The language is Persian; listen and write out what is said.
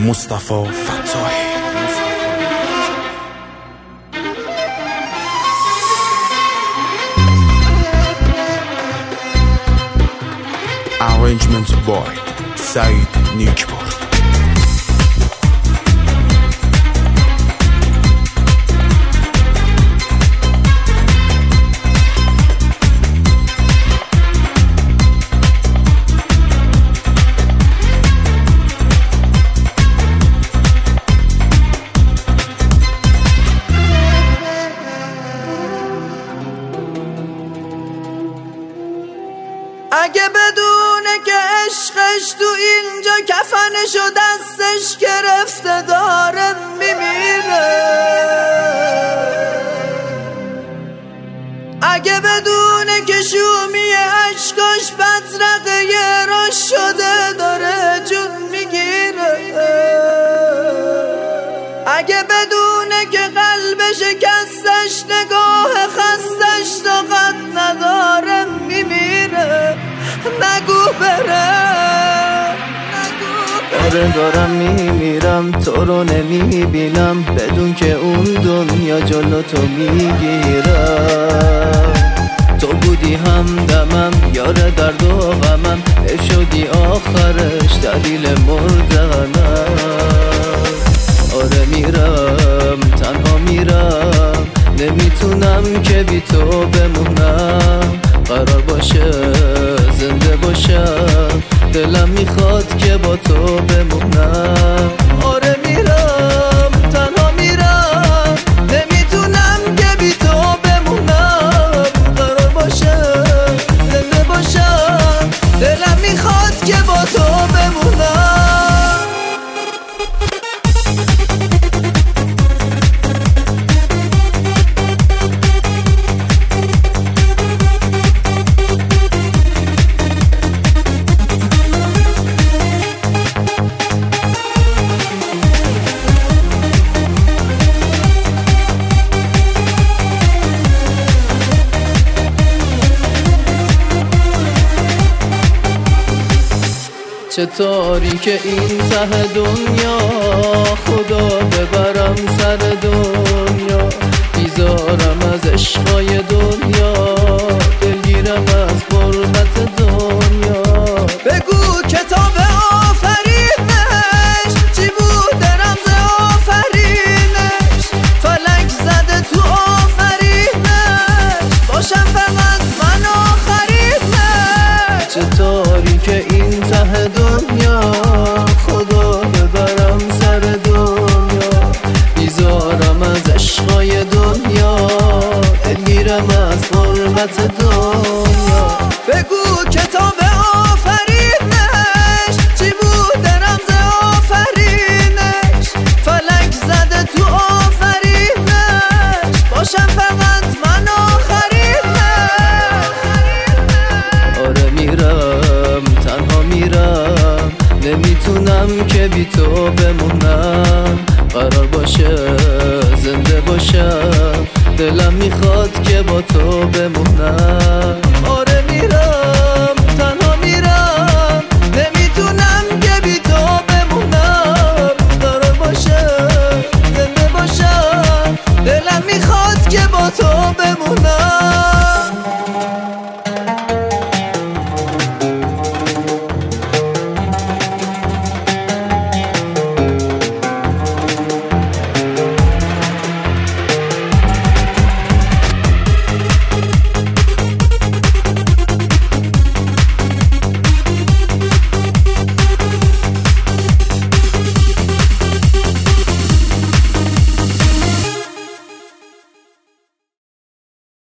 مصطفی فتاحی. Arrangement by سعید نیکبار. اگه بدونه که عشقش تو اینجا کفنشو دستش گرفته داره میمیره، اگه بدونه که شومی عشقاش بدرقه راش شده داره جون میگیره، اگه بدونه که قلبش شکستش نگاه خستش طاقت نداره میمیره، نگو بره. آره دارم میمیرم، تو رو نمیبینم بدون که اون دنیا جلو تو میگیرم. تو بودی همدمم، یار درد و غمم، شدی آخرش دلیل مردنم. آره میرم، تنها میرم، نمیتونم که بی تو بمونم. قرار باشه زنده باشم، دلم میخواد که با تو بمونم. آره میرم، تنها میرم، نمیتونم که بی تو بمونم. قرار باشه زنده باشم، دلم میخواد که با تو بمونم. چه تاریک این ته دنیا، خدا ببرم سر دنیا. بیزارم از عشقای دنیا، دلگیرم از غربت دنیا. بگو کتاب آفرینش چی بود رمز آفرینش، فلک زده تو آفرینش، باشم فقط من آخرینش. چه تاریک این ته دنیا، خدا ببرم سر دنیا. بیزارم از عشقای دنیا، دلگیرم از غربت دنیا. بگو کتاب آفرینش چی بود رمز آفرینش، فلک زده تو آفرینش، باشم فقط من آخرینش. آره میرم، تنها میرم، نمیتونم که بی تو بمونم. قرار باشه زنده باشم، دلم میخواد که با تو بمونم. آره میرم، تنها میرم، نمیتونم که بی تو بمونم. قرار باشه زنده باشم، دلم میخواد که با تو بمونم.